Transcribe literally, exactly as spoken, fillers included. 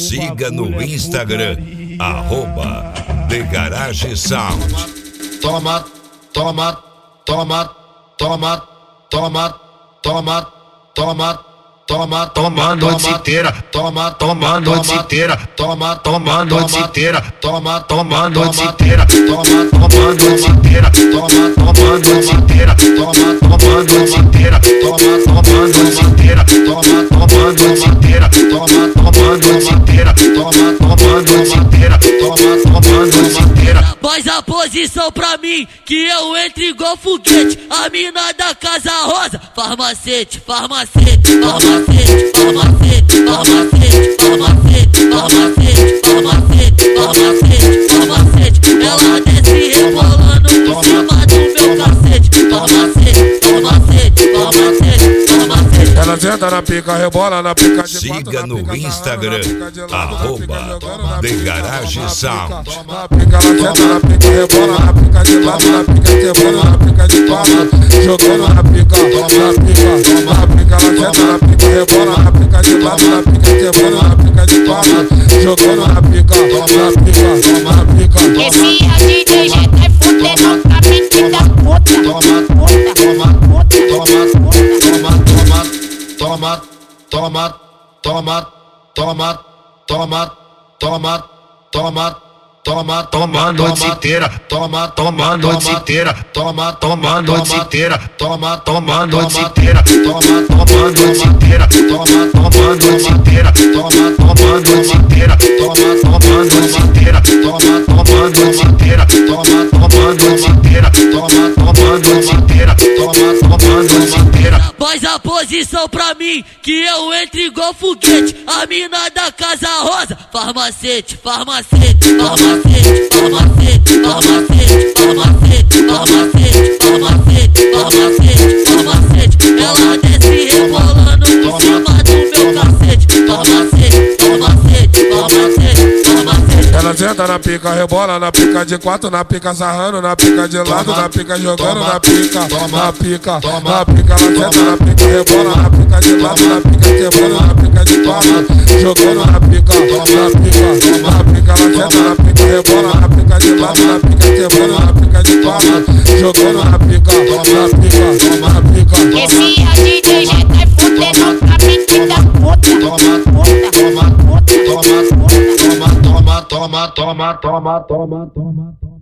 Siga no Instagram, arroba The Garage Sound. Toma, toma, toma, toma, toma, toma, toma, toma, toma, noite inteira, toma, toma, noite inteira, toma, toma, noite inteira, toma, toma, noite inteira, toma, toma, noite inteira, toma, toma, noite inteira, toma, toma, noite inteira, toma, toma, noite inteira, toma, toma, noite inteira, toma, toma, noite inteira, toma, toma, noite inteira, toma, toma, noite inteira. Faz a posição pra mim, que eu entro igual foguete. A mina da Casa Rosa, farmacete, farmacete, farmacete, farmacete, farmacete, farmacete, farmacete, farmacete, farmacete, farmacete. Ela desce rebolando por cima do meu cacete. Farmacete, farmacete, farmacete, farmacete. Ela senta na pica, rebola na pica de quatro. Siga no Instagram, arroba The Garage Sound. Na pica, ela senta na pica, rebola na pica de lado, na pica quebrando, na pica de quatro. Jogando na pica, na pica, na pica, ela senta na pica, rebola na pica de lado, na pica quebrando, na pica de quatro. Jogando na pica, na pica, na pica. Esse é D J G tá fudendo com a mente das putas. Toma, Puta, toma, puta, toma, puta. toma, toma, toma, toma, toma, toma, toma, toma, toma, noite inteira, toma, toma, noite inteira, toma, toma, noite inteira, toma, toma, noite inteira, toma, toma, noite inteira, toma, toma, noite inteira, toma, toma, noite inteira, toma, toma, noite inteira, toma, toma, noite inteira, toma, toma, noite inteira, toma, toma, noite inteira, toma, toma, noite inteira. Faz a posição pra mim, que eu entro igual foguete. A mina da Casa Rosa, farmacete, farmacete, farmacete, farmacete, farmacete, farmacete, farmacete, farmacete, farmacete, farmacete. Ela desce rebolando por cima do meu cacete. Farmacete, farmacete, farmacete, farmacete. Ela senta na pica, rebola na pica de quatro, na pica sarrando, na pica de lado, na pica jogando, na pica, na pica, na pica, ela senta na pica, rebola na pica de lado, na pica quebrando, na pica de quatro, jogando na pica, na pica, na pica, ela senta na pica, rebola na pica de lado, na pica quebrando, na pica de quatro, jogando na pica, na pica, na pica. Esse é D J G tá fudendo com a mente das putas. Puta, Toma, puta, toma, puta, puta. toma, toma, toma, toma, toma, toma, toma.